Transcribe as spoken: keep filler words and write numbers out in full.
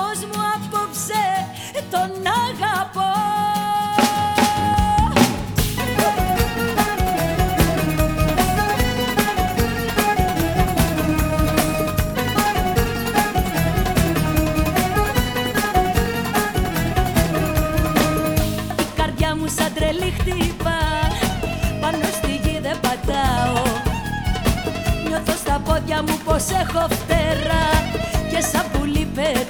δικός μου απόψε τον αγαπώ. Η καρδιά μου σαν τρελή χτυπά, πάνω στη γη δεν πατάω. Νιώθω στα πόδια μου πως έχω φτερά και σαν πουλί πετάω.